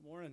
Morning.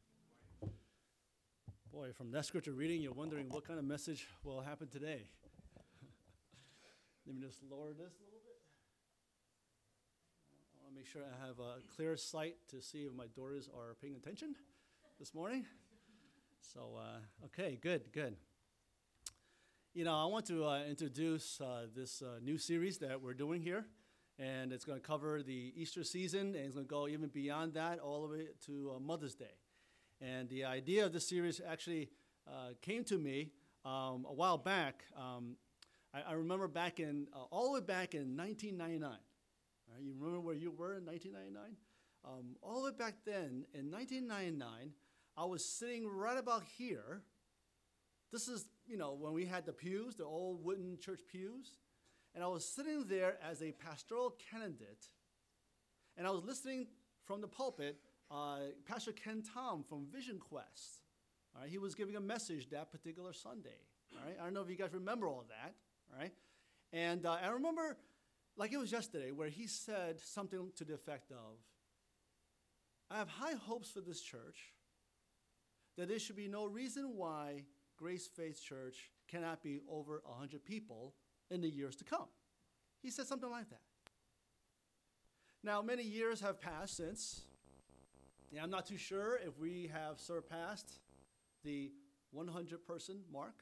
Boy, from that scripture reading, you're wondering what kind of message will happen today. Let me just lower this a little bit. I want to make sure I have a clear sight to see if my daughters are paying attention this morning. So, okay, good. You know, I want to introduce this new series that we're doing here. And it's going to cover the Easter season, and it's going to go even beyond that, all the way to Mother's Day. And the idea of this series actually came to me a while back. I remember back in, all the way back in 1999. Right, you remember where you were in 1999? All the way back then, in 1999, I was sitting right about here. This is, you know, when we had the pews, the old wooden church pews. And I was sitting there as a pastoral candidate, and I was listening from the pulpit, Pastor Ken Tom from Vision Quest. All right, he was giving a message that particular Sunday. All right, I don't know if you guys remember all that. All right, and I remember, like it was yesterday, where he said something to the effect of, "I have high hopes for this church, that there should be no reason why Grace Faith Church cannot be over 100 people in the years to come." He said something like that. Now, many years have passed since. And I'm not too sure if we have surpassed the 100-person mark.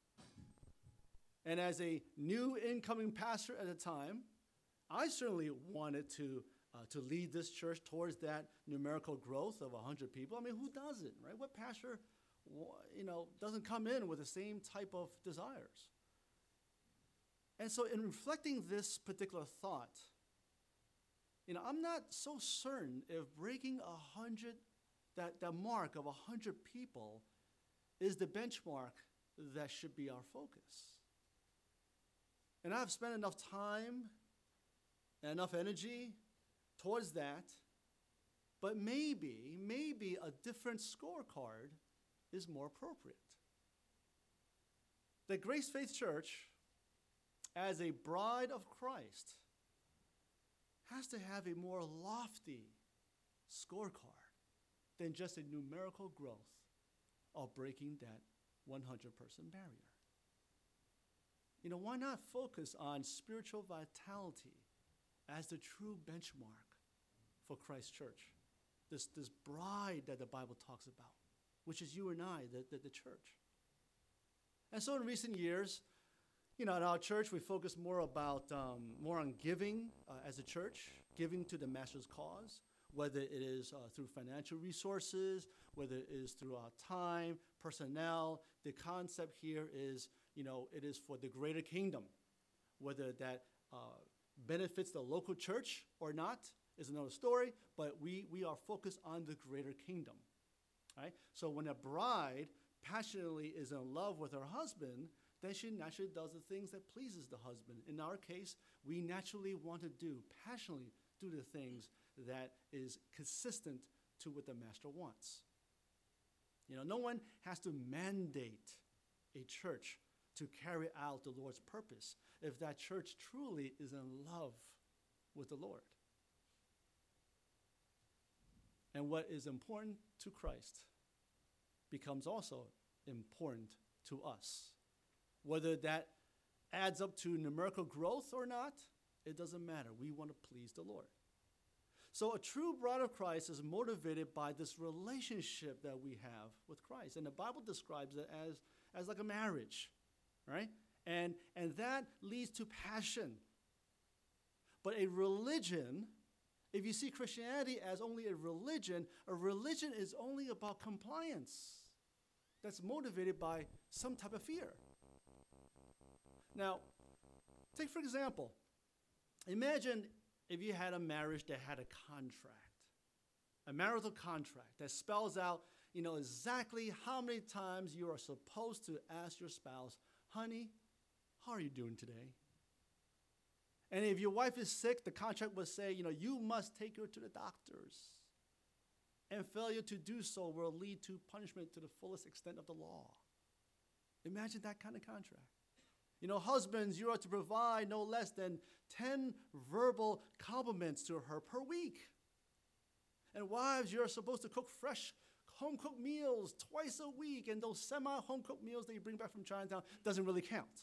And as a new incoming pastor at the time, I certainly wanted to lead this church towards that numerical growth of 100 people. I mean, who doesn't, right? What pastor, doesn't come in with the same type of desires? And so in reflecting this particular thought, I'm not so certain if breaking 100, that mark of 100 people is the benchmark that should be our focus. And I've spent enough time and enough energy towards that, but maybe a different scorecard is more appropriate. The Grace Faith Church, as a bride of Christ, has to have a more lofty scorecard than just a numerical growth of breaking that 100-person barrier. Why not focus on spiritual vitality as the true benchmark for Christ's church? This bride that the Bible talks about, which is you and I, the church. And so in recent years, at our church, we focus more on giving as a church, giving to the Master's cause, whether it is through financial resources, whether it is through our time, personnel. The concept here is, it is for the greater kingdom. Whether that benefits the local church or not is another story, but we are focused on the greater kingdom. Right? So when a bride passionately is in love with her husband, then she naturally does the things that pleases the husband. In our case, we naturally want to passionately do the things that is consistent to what the Master wants. No one has to mandate a church to carry out the Lord's purpose if that church truly is in love with the Lord. And what is important to Christ becomes also important to us. Whether that adds up to numerical growth or not, it doesn't matter. We want to please the Lord. So a true bride of Christ is motivated by this relationship that we have with Christ. And the Bible describes it as like a marriage, right? And that leads to passion. But a religion, if you see Christianity as only a religion is only about compliance. That's motivated by some type of fear. Now, take for example, imagine if you had a marriage that had a contract, a marital contract that spells out, exactly how many times you are supposed to ask your spouse, "Honey, how are you doing today?" And if your wife is sick, the contract would say, you must take her to the doctors. And failure to do so will lead to punishment to the fullest extent of the law. Imagine that kind of contract. Husbands, you are to provide no less than 10 verbal compliments to her per week. And wives, you're supposed to cook fresh home-cooked meals twice a week, and those semi-home-cooked meals that you bring back from Chinatown doesn't really count.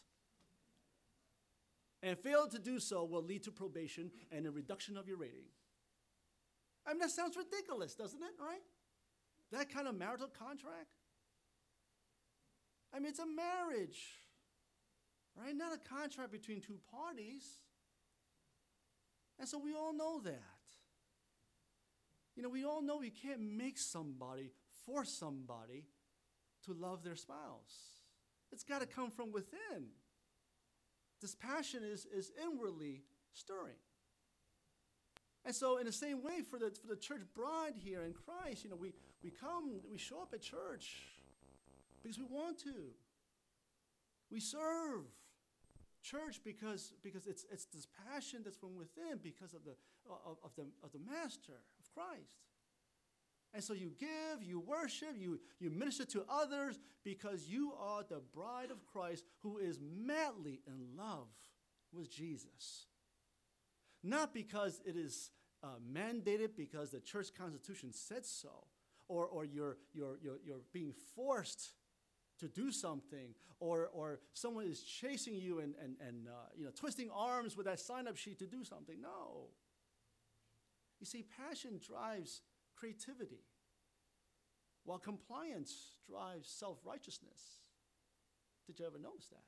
And fail to do so will lead to probation and a reduction of your rating. I mean, that sounds ridiculous, doesn't it, right? That kind of marital contract? I mean, it's a marriage, right? Not a contract between two parties. And so we all know that. You know, we all know you can't make somebody, force somebody to love their spouse. It's got to come from within. This passion is inwardly stirring. And so in the same way for the church bride here in Christ, you know, we show up at church because we want to. We serve church because it's this passion that's from within because of the Master, of Christ. And so you give, you worship, you minister to others because you are the bride of Christ who is madly in love with Jesus. Not because it is mandated because the church constitution said so, or you're being forced to do something, or someone is chasing you and twisting arms with that sign-up sheet to do something. No. You see, passion drives creativity, while compliance drives self-righteousness. Did you ever notice that?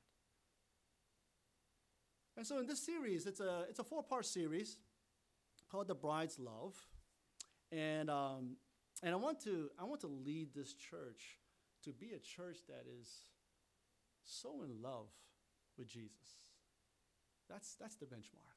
And so in this series, it's a 4-part series called The Bride's Love, and I want to lead this church to be a church that is so in love with Jesus. That's the benchmark.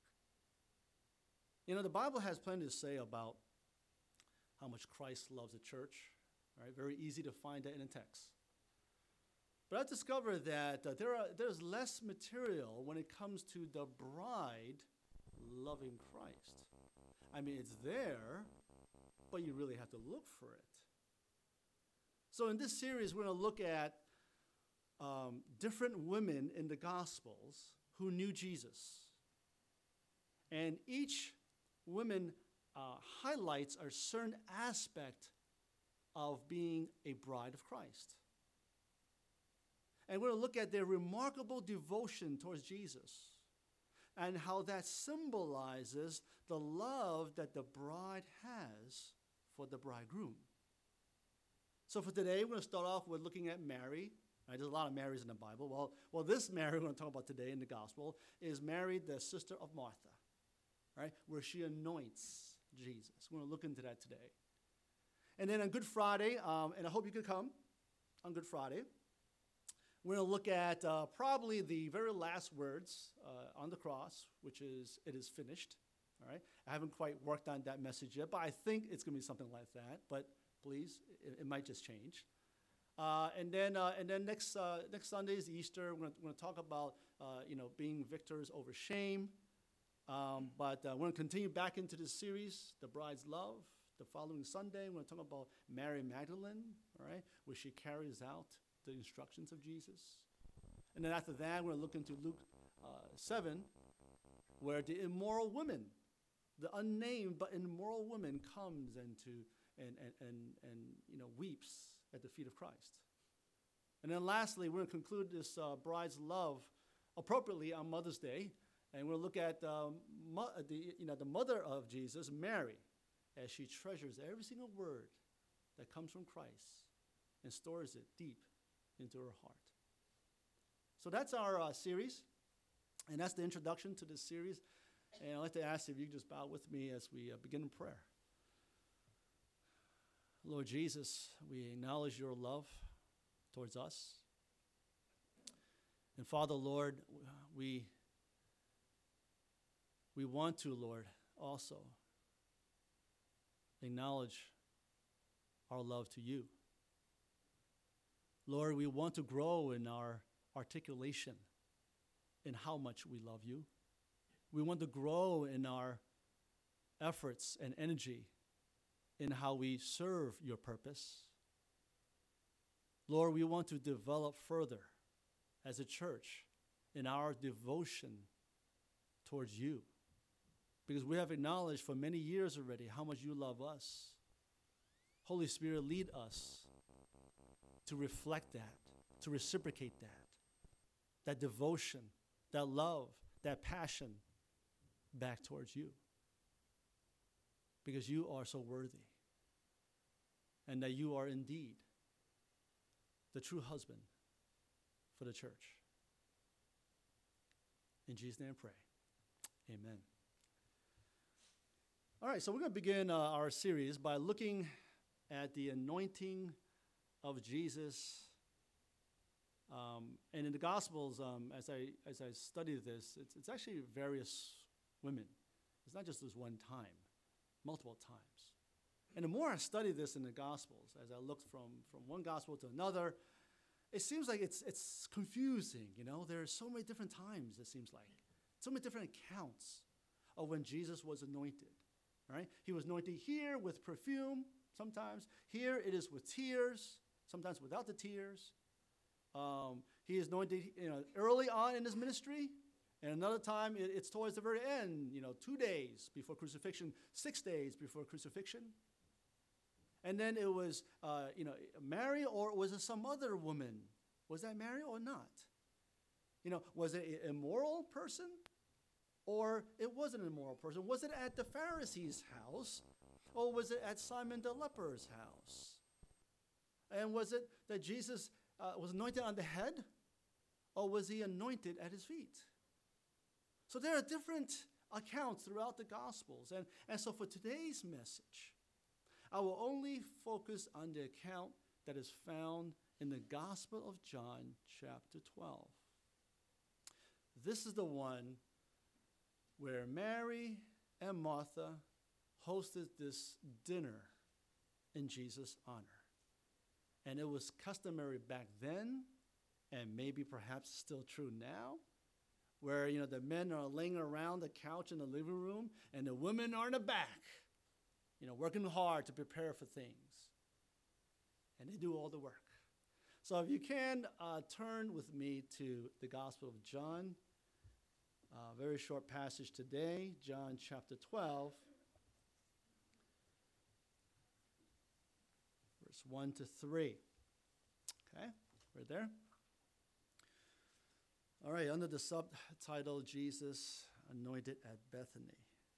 You know, the Bible has plenty to say about how much Christ loves the church. All right, very easy to find that in the text. But I've discovered that there's less material when it comes to the bride loving Christ. I mean, it's there, but you really have to look for it. So in this series, we're going to look at different women in the Gospels who knew Jesus. And each woman highlights a certain aspect of being a bride of Christ. And we're going to look at their remarkable devotion towards Jesus and how that symbolizes the love that the bride has for the bridegroom. So for today, we're going to start off with looking at Mary. Right, there's a lot of Marys in the Bible. Well, this Mary we're going to talk about today in the gospel is Mary, the sister of Martha, right, where she anoints Jesus. We're going to look into that today. And then on Good Friday, and I hope you could come on Good Friday, we're going to look at probably the very last words on the cross, which is, "It is finished." All right, I haven't quite worked on that message yet, but I think it's going to be something like that. But please, it might just change. And then next Sunday is Easter. We're going to talk about being victors over shame. But we're going to continue back into this series, The Bride's Love. The following Sunday, we're going to talk about Mary Magdalene, all right, where she carries out the instructions of Jesus. And then after that, we're going to look into Luke 7, where the immoral woman, the unnamed but immoral woman, comes and weeps at the feet of Christ. And then lastly, we're going to conclude this bride's love appropriately on Mother's Day, and we'll look at the mother of Jesus, Mary, as she treasures every single word that comes from Christ and stores it deep into her heart. So that's our series, and that's the introduction to this series. And I'd like to ask if you could just bow with me as we begin in prayer. Lord Jesus, we acknowledge your love towards us. And Father, Lord, we want to, Lord, also acknowledge our love to you. Lord, we want to grow in our articulation in how much we love you. We want to grow in our efforts and energy in how we serve your purpose. Lord, we want to develop further as a church in our devotion towards you, because we have acknowledged for many years already how much you love us Holy Spirit, lead us to reflect that, to reciprocate that devotion, that love, that passion back towards you. Because you are so worthy. And that you are indeed the true husband for the church. In Jesus' name I pray. Amen. All right, so we're going to begin our series by looking at the anointing of Jesus. And in the Gospels, as I studied this, it's actually various women. It's not just this one time, multiple times. And the more I study this in the Gospels, as I looked from one Gospel to another, it seems like it's confusing, you know? There are so many different times, it seems like. So many different accounts of when Jesus was anointed, right? He was anointed here with perfume, sometimes. Here it is with tears, sometimes without the tears. He is anointed, early on in his ministry, and another time it's towards the very end, 2 days before crucifixion, 6 days before crucifixion. And then it was, Mary, or was it some other woman? Was that Mary or not? Was it an immoral person? Or it wasn't an immoral person? Was it at the Pharisee's house? Or was it at Simon the leper's house? And was it that Jesus was anointed on the head? Or was he anointed at his feet? So there are different accounts throughout the Gospels. And so for today's message, I will only focus on the account that is found in the Gospel of John, chapter 12. This is the one where Mary and Martha hosted this dinner in Jesus' honor. And it was customary back then, and maybe perhaps still true now, where the men are laying around the couch in the living room, and the women are in the back, working hard to prepare for things. And they do all the work. So if you can, turn with me to the Gospel of John. Very short passage today, John chapter 12, verse 1 to 3. Okay, right there. All right, under the subtitle, Jesus Anointed at Bethany.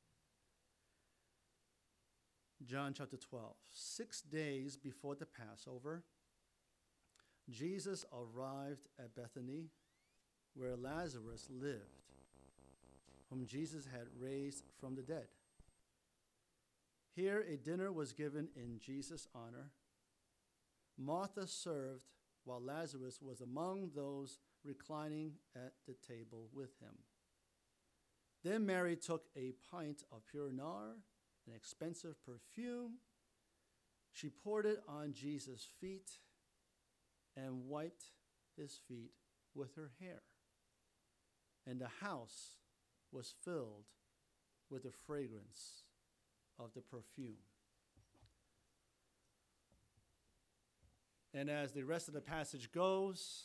John chapter 12. 6 days before the Passover, Jesus arrived at Bethany, where Lazarus lived, whom Jesus had raised from the dead. Here a dinner was given in Jesus' honor. Martha served, while Lazarus was among those reclining at the table with him. Then Mary took a pint of pure nard, an expensive perfume. She poured it on Jesus' feet and wiped his feet with her hair. And the house was filled with the fragrance of the perfume. And as the rest of the passage goes,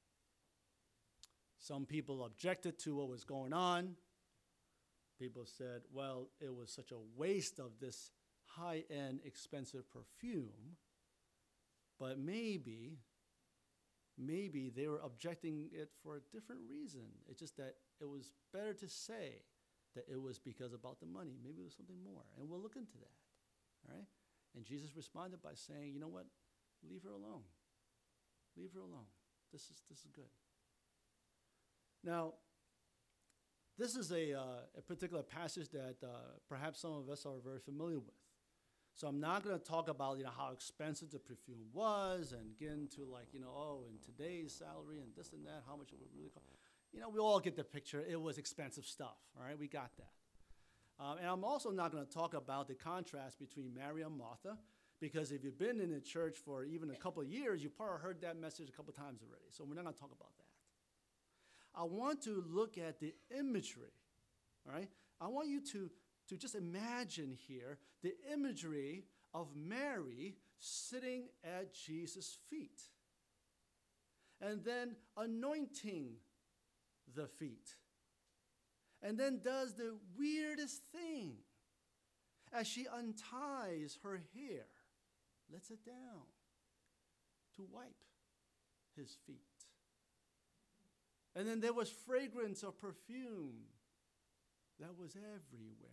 some people objected to what was going on. People said, well, it was such a waste of this high-end, expensive perfume. But maybe they were objecting it for a different reason. It's just that it was better to say that it was because about the money. Maybe it was something more. And we'll look into that. All right? And Jesus responded by saying, you know what? Leave her alone. Leave her alone. This is good. Now, this is a particular passage that perhaps some of us are very familiar with. So I'm not going to talk about how expensive the perfume was and get into in today's salary and this and that, how much it would really cost. We all get the picture. It was expensive stuff. All right, we got that. And I'm also not going to talk about the contrast between Mary and Martha, because if you've been in the church for even a couple of years, you've probably heard that message a couple of times already. So we're not going to talk about that. I want to look at the imagery, all right? I want you to just imagine here the imagery of Mary sitting at Jesus' feet and then anointing the feet, and then does the weirdest thing as she unties her hair lets it down to wipe his feet. And then there was fragrance of perfume that was everywhere.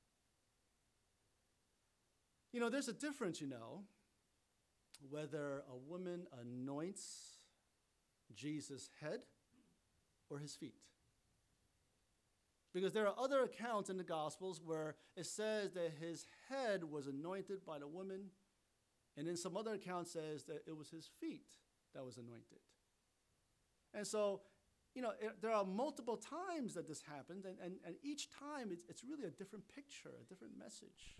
There's a difference, whether a woman anoints Jesus' head or his feet. Because there are other accounts in the Gospels where it says that his head was anointed by the woman, and then some other account says that it was his feet that was anointed. And so, there are multiple times that this happens, and each time it's really a different picture, a different message.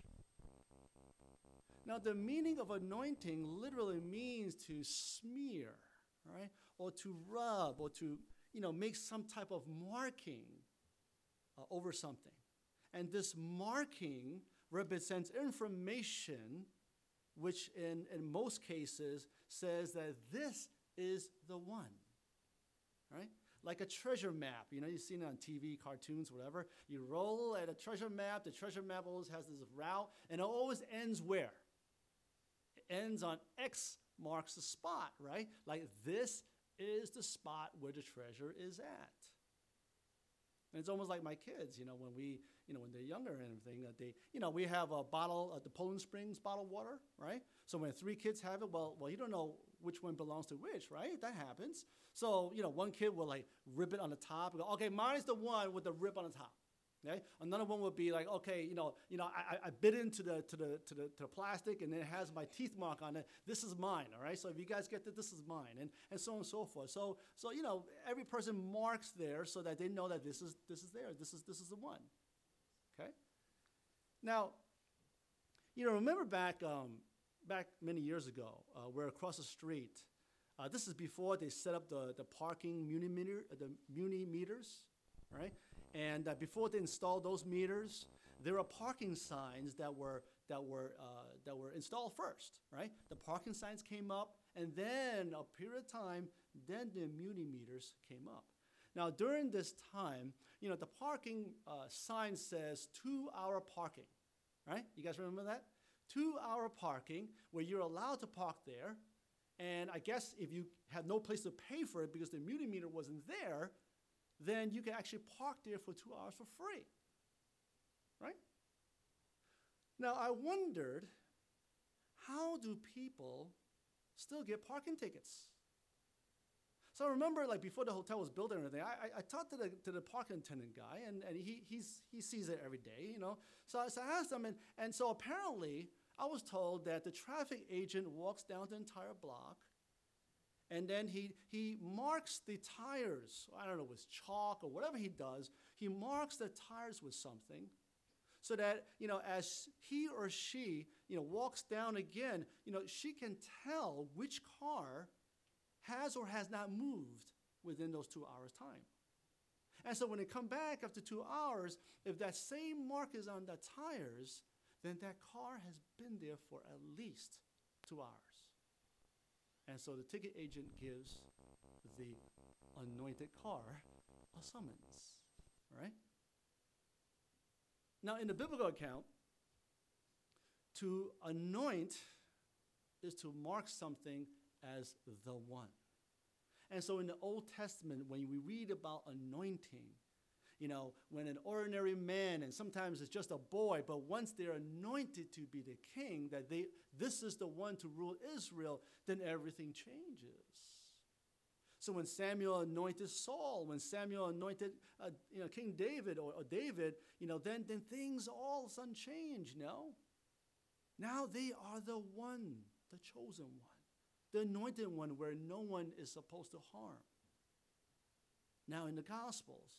Now, the meaning of anointing literally means to smear, right? Or to rub, or to, make some type of marking over something. And this marking represents information which in most cases says that this is the one, right? Like a treasure map. You've seen it on TV, cartoons, whatever. You roll at a treasure map. The treasure map always has this route, and it always ends where? It ends on X marks the spot, right? Like this is the spot where the treasure is at. And it's almost like my kids, when they're younger and everything, that we have a bottle of the Poland Springs bottled water, right? So when 3 kids have it, well, you don't know which one belongs to which, right? That happens. So, one kid will rip it on the top and go, okay, mine's the one with the rip on the top. Okay? Another one would be like, okay, I bit into the plastic and it has my teeth mark on it. This is mine, all right? So if you guys get this is mine, and so on and so forth. So every person marks there so that they know that this is theirs. This is the one. Okay? Now, remember back many years ago, we're across the street. This is before they set up the parking muni meters, right? And before they installed those meters, there were parking signs that were installed first, right? The parking signs came up, and then a period of time, then the muni meters came up. Now, during this time, the parking sign says 2-hour parking, right? You guys remember that? 2-hour parking, where you're allowed to park there, and I guess if you had no place to pay for it because the muni meter wasn't there, then you can actually park there for 2 hours for free, right? Now, I wondered, how do people still get parking tickets? So I remember, before the hotel was built and everything, I talked to the parking attendant guy, and he sees it every day, So I asked him, and so apparently I was told that the traffic agent walks down the entire block, and then he marks the tires. I don't know, with chalk or whatever he does. He marks the tires with something so that, as he or she, walks down again, she can tell which car has or has not moved within those 2 hours' time. And so when they come back after 2 hours, if that same mark is on the tires, then that car has been there for at least 2 hours. And so the ticket agent gives the anointed car a summons, right? Now, in the biblical account, to anoint is to mark something as the one. And so in the Old Testament, when we read about anointing, when an ordinary man, and sometimes it's just a boy, but once they're anointed to be the king, that this is the one to rule Israel, then everything changes. So when Samuel anointed Saul, when Samuel anointed King David or David, then things all of a sudden change, Now they are the one, the chosen one, the anointed one where no one is supposed to harm. Now in the Gospels,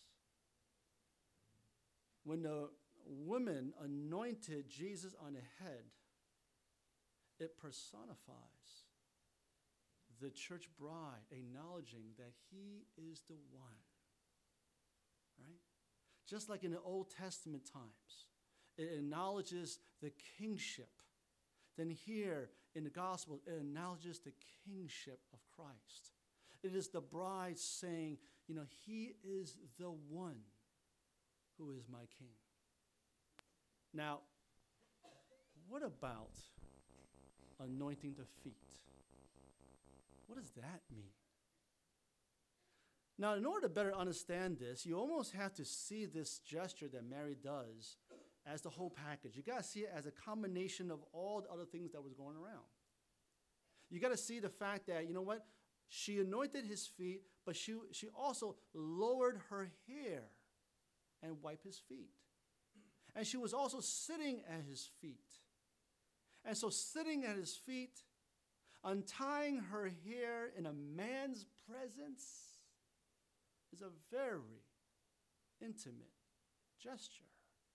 when the women anointed Jesus on the head, it personifies the church bride acknowledging that he is the one, right? Just like in the Old Testament times, it acknowledges the kingship. Then here in the gospel, it acknowledges the kingship of Christ. It is the bride saying, he is the one who is my king. Now, what about anointing the feet. What does that mean? Now, in order to better understand this, you almost have to see this gesture that Mary does as the whole package. You got to see it as a combination of all the other things that was going around. You got to see the fact that, you know what? She anointed his feet, but she also lowered her hair and wiped his feet. And she was also sitting at his feet. And so sitting at his feet, untying her hair in a man's presence is a very intimate gesture.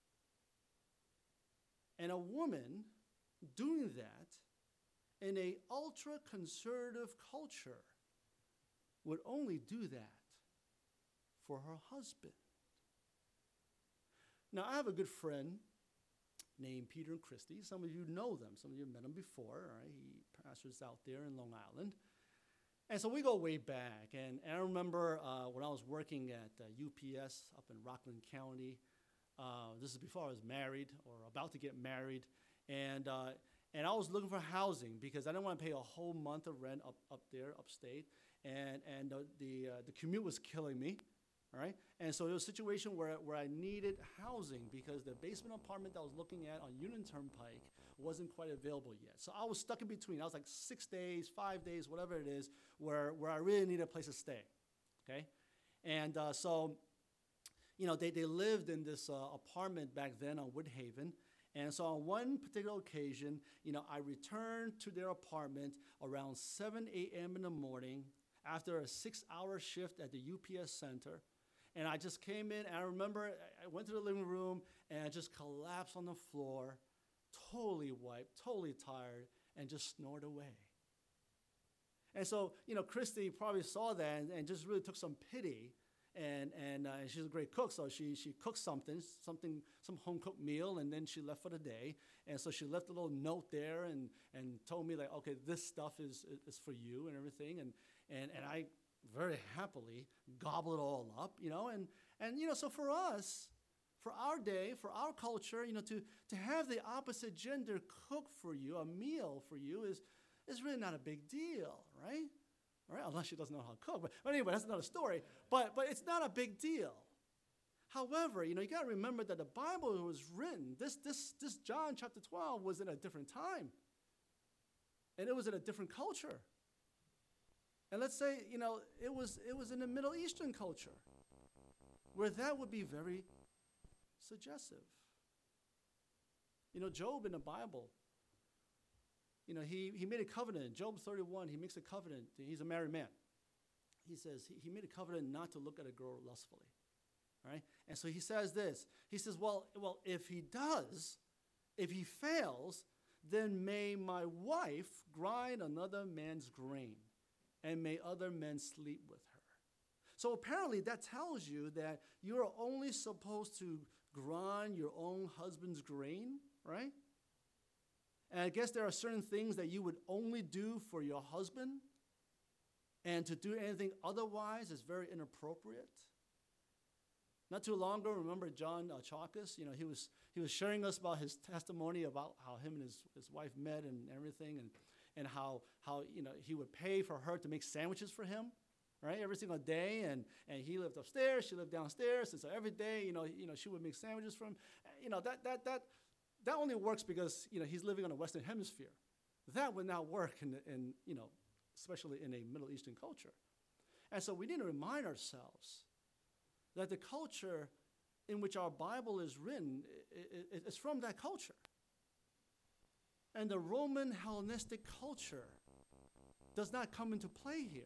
And a woman doing that in an ultra-conservative culture would only do that for her husband. Now, I have a good friend named Peter and Christy. Some of you know them. Some of you have met him before. All right? He pastors out there in Long Island. And so we go way back. And I remember when I was working at UPS up in Rockland County. This is before I was married or about to get married. And I was looking for housing because I didn't want to pay a whole month of rent up there, upstate. And the commute was killing me. All right? And so there was a situation where I needed housing because the basement apartment that I was looking at on Union Turnpike wasn't quite available yet. So I was stuck in between. I was like 6 days, 5 days, whatever it is, where I really needed a place to stay. Okay? And so, you know, they lived in this apartment back then on Woodhaven. And so on one particular occasion, you know, I returned to their apartment around 7 a.m. in the morning after a 6-hour shift at the UPS center. And I just came in, and I remember I went to the living room, and I just collapsed on the floor, totally wiped, totally tired, and just snored away. And so, you know, Christy probably saw that and just really took some pity. And she's a great cook, so she cooked some home-cooked meal, and then she left for the day. And so she left a little note there and told me, like, okay, this stuff is for you and everything. And I very happily gobble it all up, you know. And you know, so for us, for our day, for our culture, you know, to have the opposite gender cook for you, a meal for you, is really not a big deal, right? All right, unless she doesn't know how to cook. But anyway, that's another story. But it's not a big deal. However, you know, you got to remember that the Bible was written. This John chapter 12 was in a different time. And it was in a different culture. And let's say, you know, it was in the Middle Eastern culture, where that would be very suggestive. You know, Job in the Bible, you know, he made a covenant. Job 31, he makes a covenant. He's a married man. He says he made a covenant not to look at a girl lustfully. All right? And so he says this. He says, well, if he does, if he fails, then may my wife grind another man's grain, and may other men sleep with her. So apparently that tells you that you are only supposed to grind your own husband's grain, right? And I guess there are certain things that you would only do for your husband, and to do anything otherwise is very inappropriate. Not too long ago, remember John Chalkis? You know, he was sharing us about his testimony about how him and his wife met and everything, and how you know, he would pay for her to make sandwiches for him, right, every single day, and he lived upstairs, she lived downstairs, and so every day, you know, she would make sandwiches for him. You know, that only works because, you know, he's living on the Western Hemisphere. That would not work in you know, especially in a Middle Eastern culture. And so we need to remind ourselves that the culture in which our Bible is written is from that culture. And the Roman Hellenistic culture does not come into play here.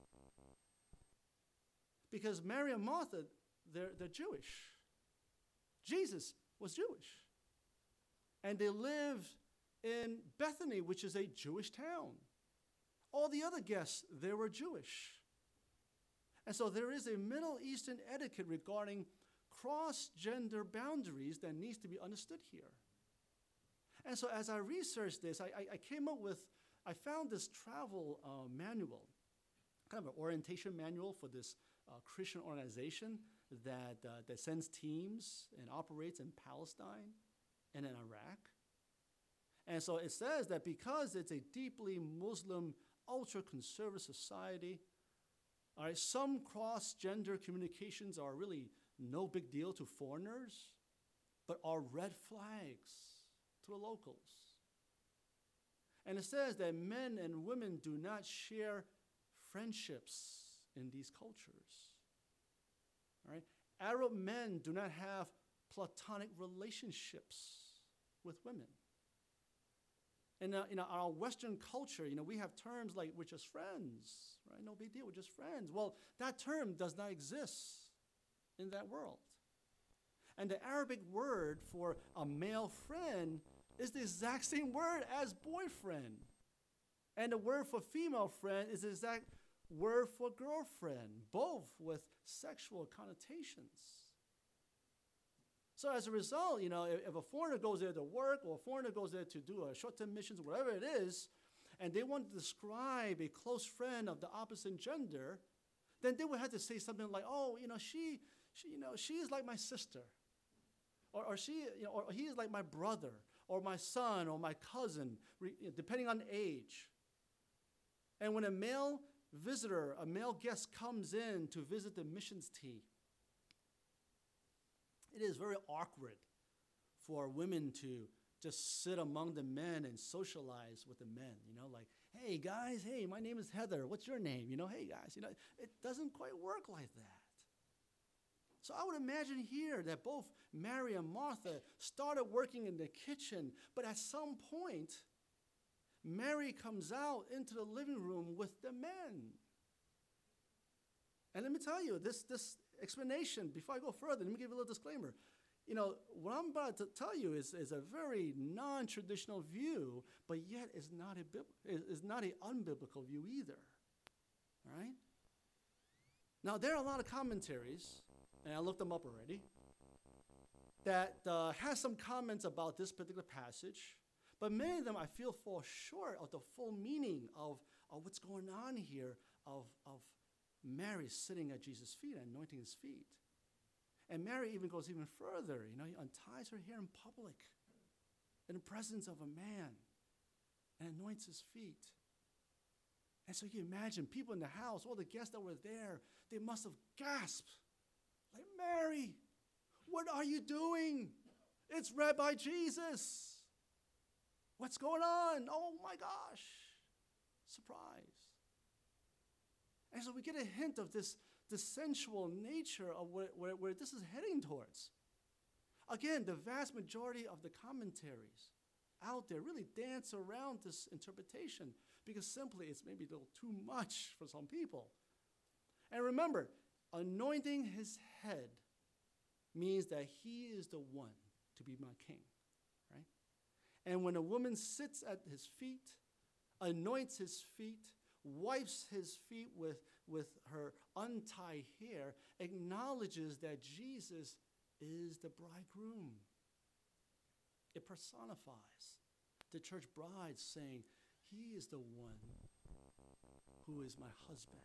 Because Mary and Martha, they're Jewish. Jesus was Jewish. And they lived in Bethany, which is a Jewish town. All the other guests, they were Jewish. And so there is a Middle Eastern etiquette regarding cross-gender boundaries that needs to be understood here. And so as I researched this, I found this travel manual, kind of an orientation manual for this Christian organization that sends teams and operates in Palestine and in Iraq. And so it says that because it's a deeply Muslim, ultra-conservative society, all right, some cross-gender communications are really no big deal to foreigners, but are red flags to the locals. And it says that men and women do not share friendships in these cultures. All right? Arab men do not have platonic relationships with women. And in our Western culture, we have terms like we're just friends, right? No big deal, we're just friends. Well, that term does not exist in that world. And the Arabic word for a male friend is the exact same word as boyfriend. And the word for female friend is the exact word for girlfriend, both with sexual connotations. So as a result, if a foreigner goes there to work or a foreigner goes there to do a short-term missions, whatever it is, and they want to describe a close friend of the opposite gender, then they would have to say something like, oh, she is like my sister, or she, or he is like my brother, or my son, or my cousin, depending on age. And when a male visitor, a male guest comes in to visit the missions team, it is very awkward for women to just sit among the men and socialize with the men, like, hey, guys, hey, my name is Heather. What's your name? Hey, guys, it doesn't quite work like that. So I would imagine here that both Mary and Martha started working in the kitchen, but at some point, Mary comes out into the living room with the men. And let me tell you, this explanation, before I go further, let me give you a little disclaimer. What I'm about to tell you is a very non-traditional view, but yet is not an unbiblical view either. All right? Now, there are a lot of commentaries, and I looked them up already, that has some comments about this particular passage, but many of them I feel fall short of the full meaning of what's going on here, of Mary sitting at Jesus' feet and anointing his feet. And Mary even goes even further. He unties her hair in public in the presence of a man and anoints his feet. And so you imagine people in the house, all the guests that were there, they must have gasped. Like, Mary, what are you doing? It's Rabbi Jesus. What's going on? Oh my gosh. Surprise. And so we get a hint of this sensual nature of where this is heading towards. Again, the vast majority of the commentaries out there really dance around this interpretation because simply it's maybe a little too much for some people. And remember, anointing his head means that he is the one to be my king, right? And when a woman sits at his feet, anoints his feet, wipes his feet with her untied hair, acknowledges that Jesus is the bridegroom. It personifies the church bride saying, he is the one who is my husband.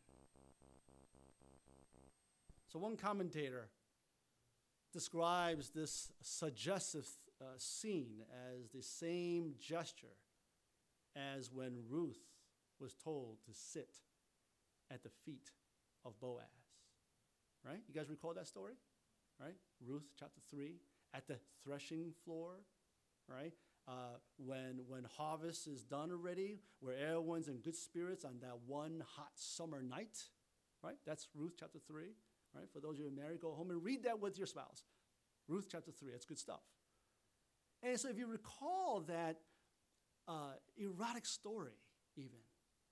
So one commentator describes this suggestive scene as the same gesture as when Ruth was told to sit at the feet of Boaz, right? You guys recall that story, right? Ruth chapter 3, at the threshing floor, right? When harvest is done already, where everyone's in good spirits on that one hot summer night, right? That's Ruth chapter 3, right? For those of you who are married, go home and read that with your spouse. Ruth chapter 3, it's good stuff. And so if you recall that erotic story even,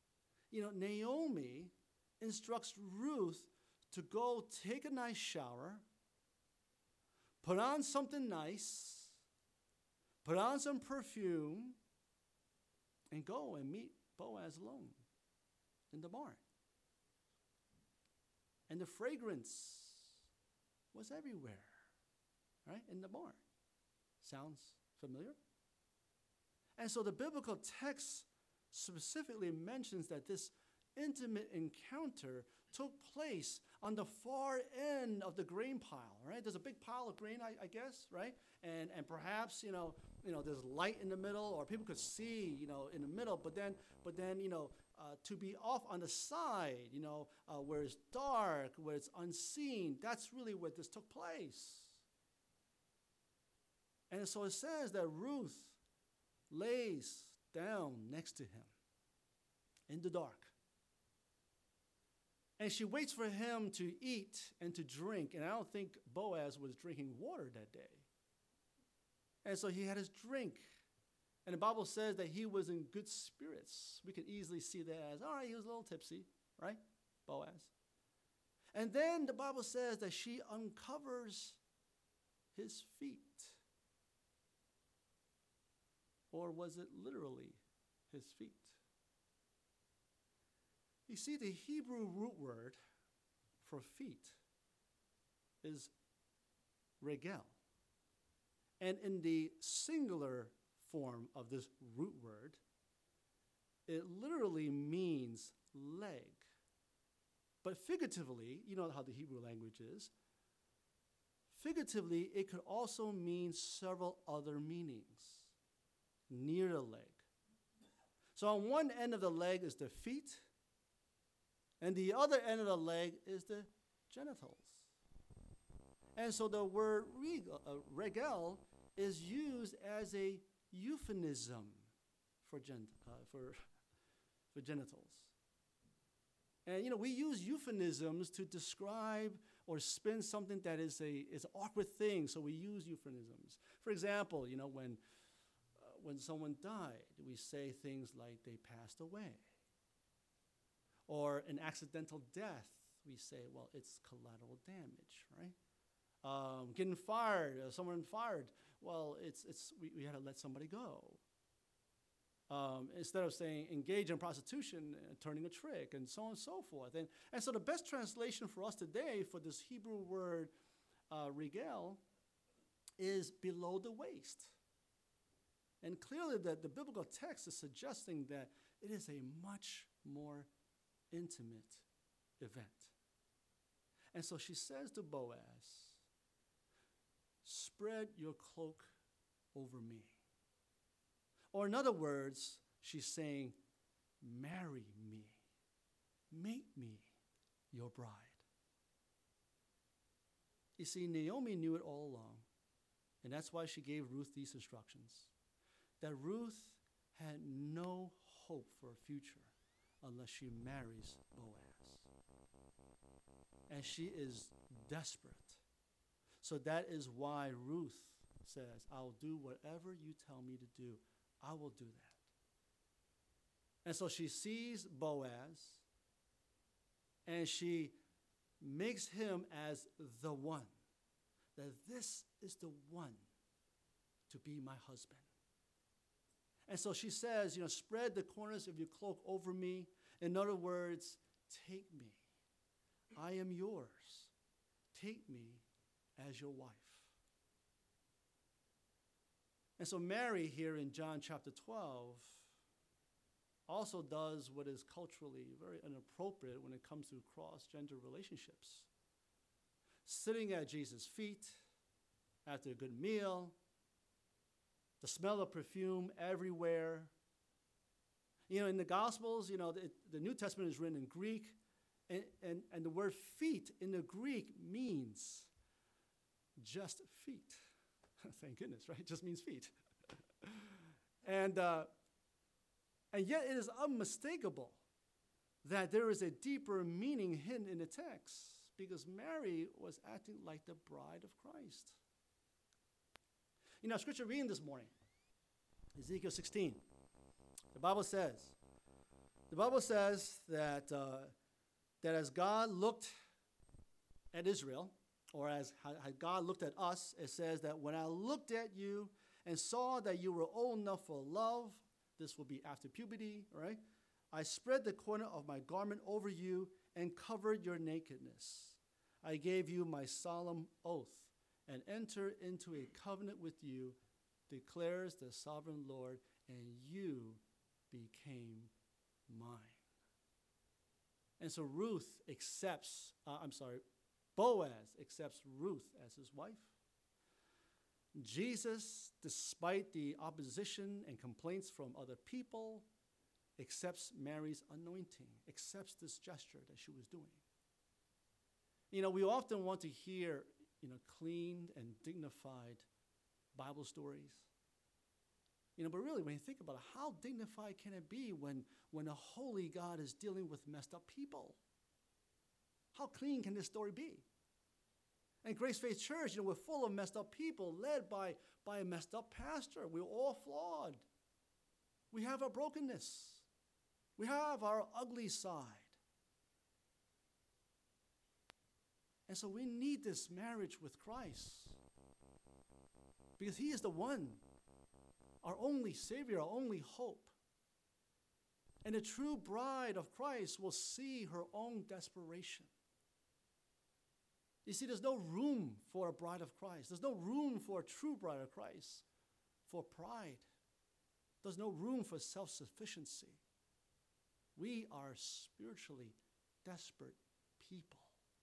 Naomi instructs Ruth to go take a nice shower, put on something nice, put on some perfume, and go and meet Boaz alone in the barn. And the fragrance was everywhere, right, in the barn. Sounds familiar? And so the biblical text specifically mentions that this intimate encounter took place on the far end of the grain pile, right? There's a big pile of grain, I guess, right? And perhaps, there's light in the middle, or people could see, in the middle, but then, to be off on the side, where it's dark, where it's unseen, that's really where this took place. And so it says that Ruth lays down next to him in the dark. And she waits for him to eat and to drink. And I don't think Boaz was drinking water that day. And so he had his drink. And the Bible says that he was in good spirits. We could easily see that as, all right, he was a little tipsy, right? Boaz. And then the Bible says that she uncovers his feet. Or was it literally his feet? You see, the Hebrew root word for feet is regel. And in the singular form of this root word, it literally means leg. But figuratively, you know how the Hebrew language is, figuratively, it could also mean several other meanings. Near the leg. So on one end of the leg is the feet, and the other end of the leg is the genitals. And so the word regel is used as a euphemism for genitals. And we use euphemisms to describe or spin something that is an awkward thing, so we use euphemisms. For example, when someone died, we say things like they passed away. Or an accidental death, we say, well, it's collateral damage, right? Getting fired, someone fired, well, we had to let somebody go. Instead of saying engage in prostitution, turning a trick, and so on and so forth. And so the best translation for us today for this Hebrew word regel is below the waist. And clearly the biblical text is suggesting that it is a much more intimate event. And so she says to Boaz, spread your cloak over me. Or in other words, she's saying, marry me. Make me your bride. You see, Naomi knew it all along, and that's why she gave Ruth these instructions. That Ruth had no hope for a future unless she marries Boaz. And she is desperate. So that is why Ruth says, I'll do whatever you tell me to do. I will do that. And so she sees Boaz, and she makes him as the one. That this is the one to be my husband. And so she says, spread the corners of your cloak over me. In other words, take me. I am yours. Take me as your wife. And so Mary here in John chapter 12 also does what is culturally very inappropriate when it comes to cross-gender relationships. Sitting at Jesus' feet after a good meal, the smell of perfume everywhere. In the Gospels, the New Testament is written in Greek, and the word feet in the Greek means just feet. Thank goodness, right? It just means feet. And yet it is unmistakable that there is a deeper meaning hidden in the text, because Mary was acting like the bride of Christ. Scripture reading this morning, Ezekiel 16. The Bible says that as God looked at Israel, or as God looked at us, it says that when I looked at you and saw that you were old enough for love, this will be after puberty, right? I spread the corner of my garment over you and covered your nakedness. I gave you my solemn oath and entered into a covenant with you, declares the sovereign Lord, and you became mine. And so Boaz accepts Ruth as his wife. Jesus, despite the opposition and complaints from other people, accepts Mary's anointing, accepts this gesture that she was doing. We often want to hear, clean and dignified Bible stories. But really, when you think about it, how dignified can it be when a holy God is dealing with messed up people? How clean can this story be? And Grace Faith Church, we're full of messed up people, led by a messed up pastor. We're all flawed. We have our brokenness. We have our ugly side. And so we need this marriage with Christ, because he is the one, our only Savior, our only hope. And the true bride of Christ will see her own desperation. You see, there's no room for a bride of Christ. There's no room for a true bride of Christ for pride. There's no room for self-sufficiency. We are spiritually desperate people.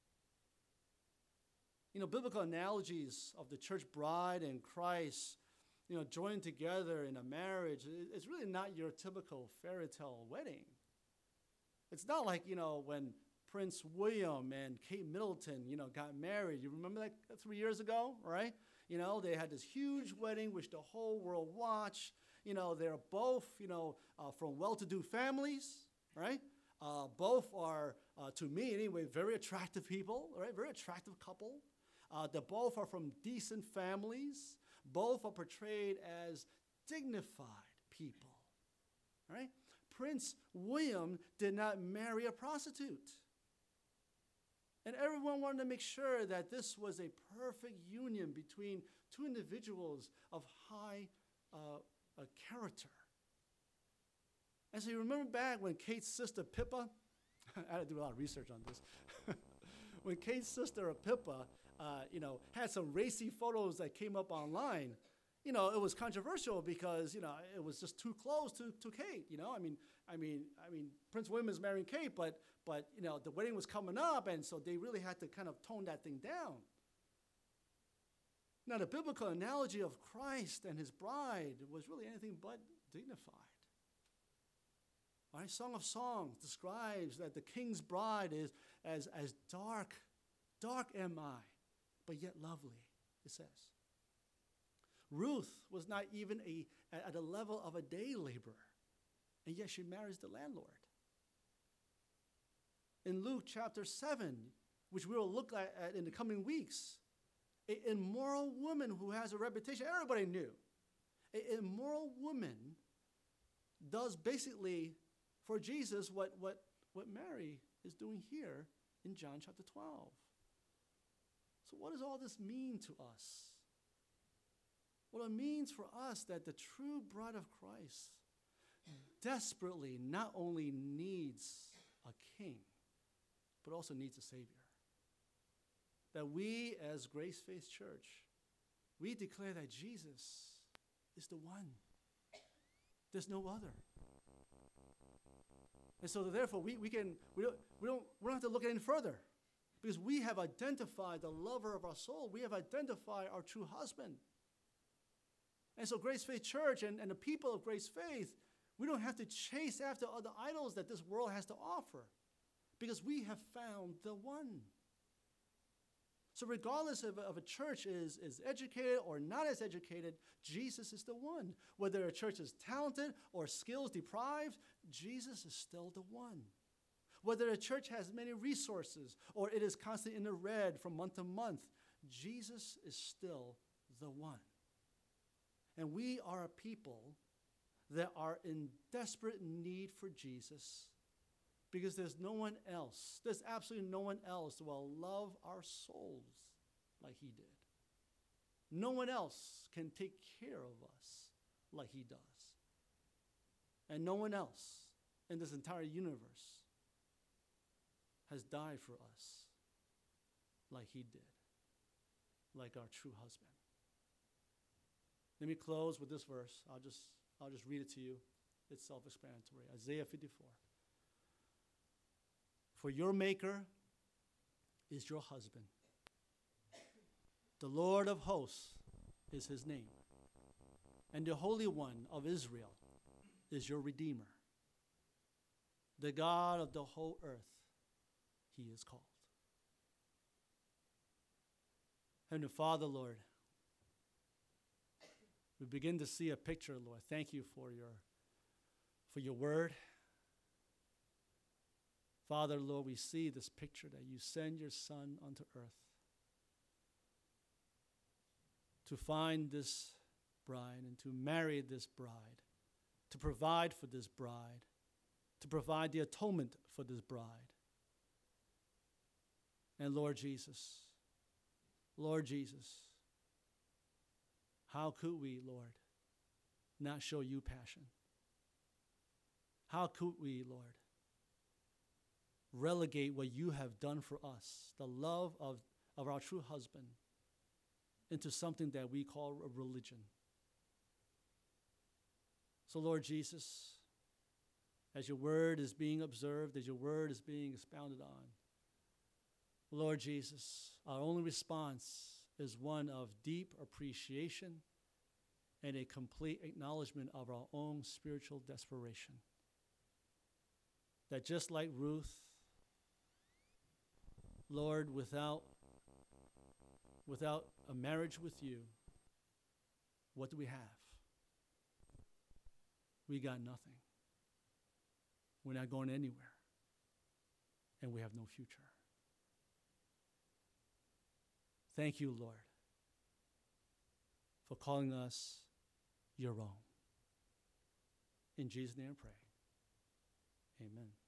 Biblical analogies of the church bride and Christ, joined together in a marriage, it's really not your typical fairy tale wedding. It's not like, when Prince William and Kate Middleton, got married. You remember that 3 years ago, right? They had this huge wedding which the whole world watched. They're both, from well-to-do families, right? Both are, to me anyway, very attractive people, right? Very attractive couple. They both are from decent families. Both are portrayed as dignified people, right? Prince William did not marry a prostitute. And everyone wanted to make sure that this was a perfect union between two individuals of high character. And so you remember back when Kate's sister Pippa, I had to do a lot of research on this. When Kate's sister Pippa, had some racy photos that came up online, it was controversial because, it was just too close to Kate, I mean, Prince William is marrying Kate, but the wedding was coming up, and so they really had to kind of tone that thing down. Now, the biblical analogy of Christ and his bride was really anything but dignified. Right? Song of Songs describes that the king's bride is as dark am I, but yet lovely, it says. Ruth was not even at the level of a day laborer, and yet she marries the landlord. In Luke chapter 7, which we will look at in the coming weeks, an immoral woman who has a reputation, everybody knew. An immoral woman does basically for Jesus what Mary is doing here in John chapter 12. So what does all this mean to us? Well, it means for us that the true bride of Christ desperately not only needs a king, but also needs a Savior. That we as Grace Faith Church, we declare that Jesus is the one. There's no other. And so therefore we don't have to look any further, because we have identified the lover of our soul. We have identified our true husband. And so Grace Faith Church and the people of Grace Faith, we don't have to chase after other idols that this world has to offer, because we have found the one. So regardless of a church is educated or not as educated, Jesus is the one. Whether a church is talented or skills deprived, Jesus is still the one. Whether a church has many resources or it is constantly in the red from month to month, Jesus is still the one. And we are a people that are in desperate need for Jesus, because there's no one else, there's absolutely no one else who will love our souls like he did. No one else can take care of us like he does. And no one else in this entire universe has died for us like he did, like our true husband. Let me close with this verse. I'll just read it to you. It's self-explanatory. Isaiah 54. For your maker is your husband, the Lord of hosts is his name. And the Holy One of Israel is your Redeemer. The God of the whole earth, he is called. Heavenly Father, Lord, we begin to see a picture, Lord. Thank you for your word. Father, Lord, we see this picture that you send your Son unto earth to find this bride and to marry this bride, to provide for this bride, to provide the atonement for this bride. And Lord Jesus, how could we, Lord, not show you passion? How could we, Lord, relegate what you have done for us, the love of our true husband, into something that we call a religion? So, Lord Jesus, as your word is being observed, as your word is being expounded on, Lord Jesus, our only response is one of deep appreciation and a complete acknowledgement of our own spiritual desperation. That just like Ruth, Lord, without a marriage with you, what do we have? We got nothing. We're not going anywhere. And we have no future. Thank you, Lord, for calling us your own. In Jesus' name I pray. Amen.